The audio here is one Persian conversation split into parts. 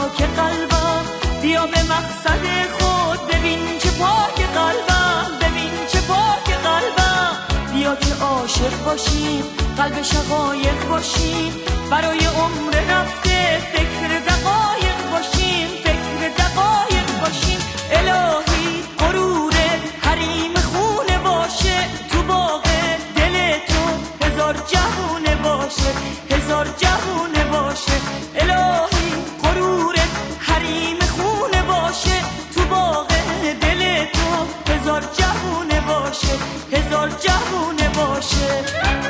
خاک قلبم، بیا به مقصد خود، ببین چه پاک قلبم، ببین چه پاک قلبم. بیا که عاشق باشیم، قلب شقایق باشیم، برای عمر رفته فکر دقایق باشیم، فکر دقایق باشیم. الهی غرور حریم خونه باشه، تو باغ دل تو هزار جهونه باشه، هزار جهونه باشه. الهی غرور حریم خونه باشه، تو باغ دل تو هزار جهونه باشه، هزار جهونه باشه.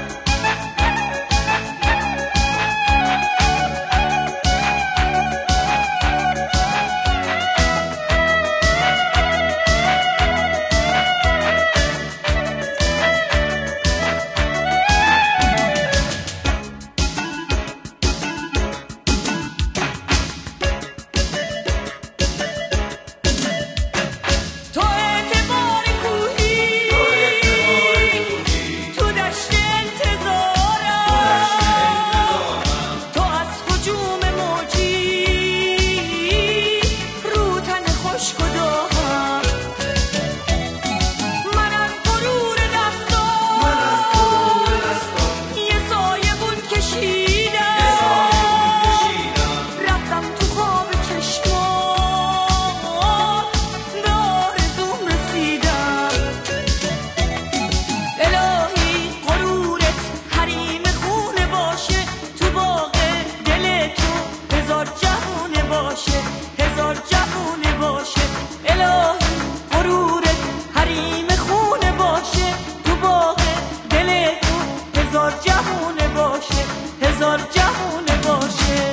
هزار جهونه باشه. الهی غرورت حریم خونه باشه، تو باغ دل تو هزار جهونه باشه، هزار جهونه باشه.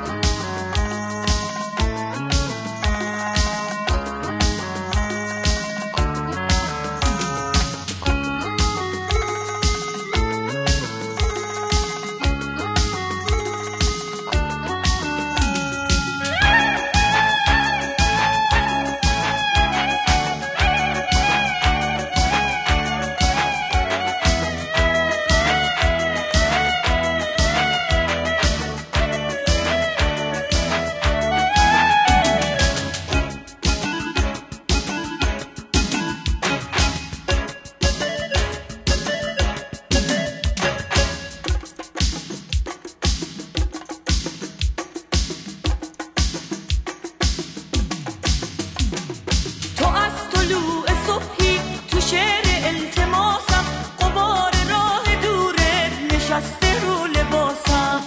رو لباسم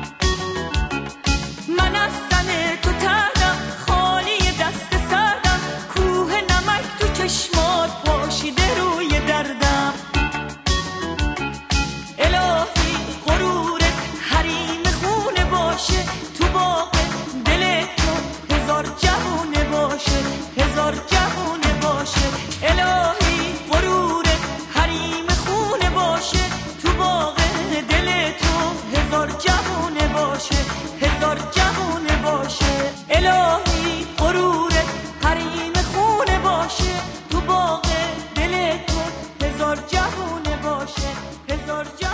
من از تن تو تردم، خالی دست سردم، کوه نمک تو چشمات پاشیده روی دردم. الهی غرورت حریم خونه باشه، تو باغ دل تو هزار جهونه باشه، هزار جهونه باشه. الهی غرورت حریم خونه باشه، تو باغ دل تو هزار جهونه باشه، هزار جهونه باشه. الهی غرورت حریم خونه باشه، تو باغ دل تو هزار جهونه باشه، هزار جهونه